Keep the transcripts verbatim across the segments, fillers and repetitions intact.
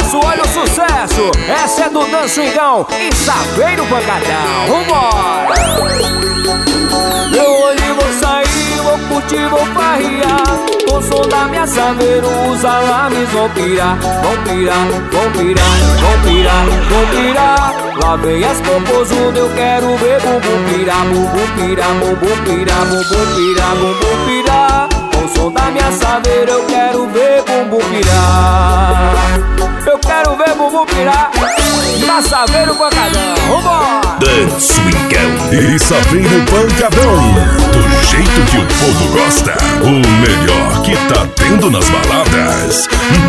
sucesso, olha o sucesso. Essa é do Dan Swingão e Saveiro Pancadão. Vambora! Eu hoje vou sair, vou curtir, vou farrear. Com o som da minha Saveiro, os alarmes vão pirar. Vão pirar, vão pirar, vão pirar, vão pirar. Lá vem as popozudas, eu quero ver bumbum pirar. Bumbum pirar, bumbum pirar, bumbum pirar, bumbum pirar. Com o som da minha Saveiro, eu quero ver bumbum pirar. Eu quero ver bumbum pirar. Na Saveiro Pancadão, vambora! Dan Swingão e Saveiro Pancadão, do jeito que o povo gosta. O melhor que tá tendo nas baladas.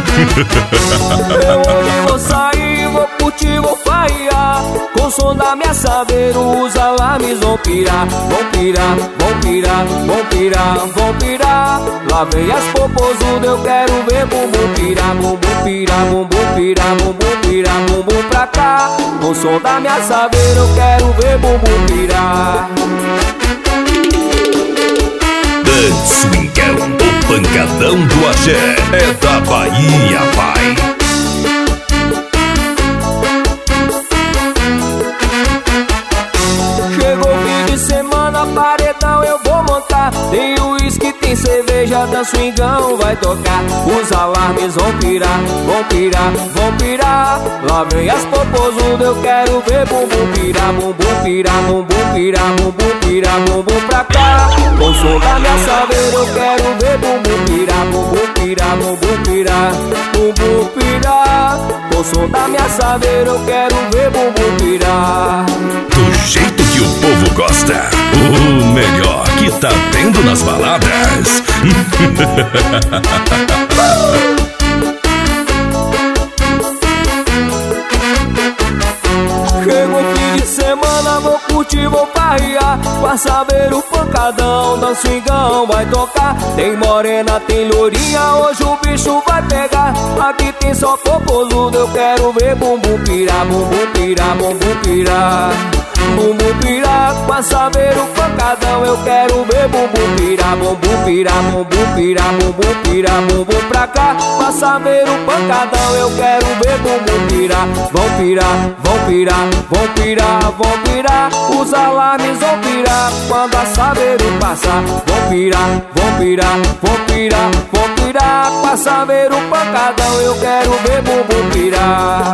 Eu vou sair, vou curtir, vou farrear. Com o som da minha Saveiro, os alarmes vão pirar. Vão pirar, vão pirar, vão pirar, vão pirar. Lá vem as popozudas, eu quero ver bumbum pirar. Bumbum pirar, bumbum pirar, bumbum pirar, bumbum pra cá. Com o som da minha Saveiro, eu quero ver bumbum pirar. Dan Swingão, o pancadão do axé, é da Bahia, pai. Chegou fim de semana, paredão eu vou montar. Tem uísque, tem cerveja, Dan Swingão vai tocar. Os alarmes vão pirar, vão pirar, vão pirar. Lá vem as popozudas, eu quero ver bumbum pirar. Bumbum pirar, bumbum pirar, bumbum pirar, bumbum pra cá. Com o som da minha Saveiro, eu quero ver bumbum pirar. Bumbum pirar, bumbum pirar, bumbum pirar. Com o som da minha Saveiro, eu quero ver bumbum pirar. Do jeito que o povo gosta. O melhor que tá tendo nas baladas. Chegou fim de semana, vou curtir, vou farrear. Pra saber o pancadão, Dan Swingão vai tocar. Tem morena, tem lourinha, hoje o bicho vai pegar. Aqui tem só popozudo, eu quero ver bumbum pirar. Bumbum pirar, bumbum pirar, bumbum pirar. Pra saber o pancadão, eu quero ver bumbum pirar. Bumbum pirar, bumbum pirar, bumbum pirar, bumbum pra cá. Pra saber o pancadão, eu quero ver bumbum pirar. Vão pirar, vão pirar, vão pirar, vão pirar. Os alarmes vão pirar quando a Saveiro passar. Vão pirar, vão pirar, vão pirar, vão pirar. Pra saber o pancadão, eu quero ver bumbum pirar.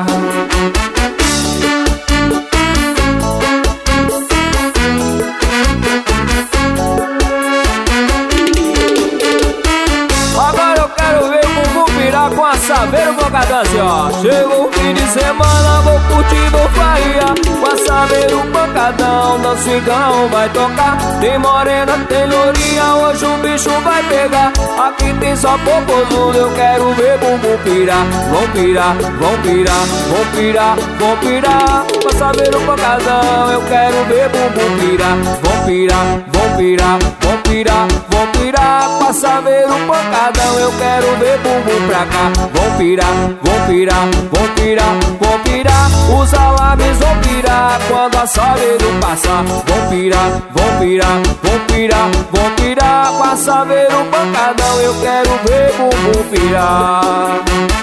Agora eu quero ver bumbum pirar com a Saveiro Pancadão, assim, ó. Chegou o fim de semana, vou curtir, vou farrear. Com a Saveiro Pancadão, Dan Swingão vai tocar. Tem morena, tem lourinha, hoje o bicho vai pegar. Aqui tem só popozudo, eu quero ver bumbum pirar. Vão pirar, vão pirar, vão pirar, vão pirar. Com a Saveiro Pancadão, eu quero ver bumbum pirar. Vão pirar, vão pirar, vão pirar, vão pirar. Com a Saveiro Pancadão, eu quero ver bumbum pra cá. Vão pirar, vão pirar, vão pirar, vão pirar. Os alarmes vão pirar quando a Saveiro passar. Vão pirar, vão pirar, vão pirar, vão pirar. Com a Saveiro Pancadão, eu quero ver bumbum pirar.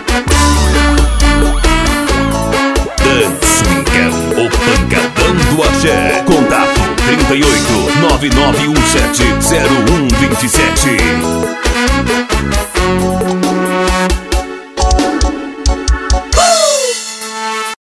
Dan Swingão, o pancadão do axé. Contato trinta e oito, nove nove um sete, zero um dois sete.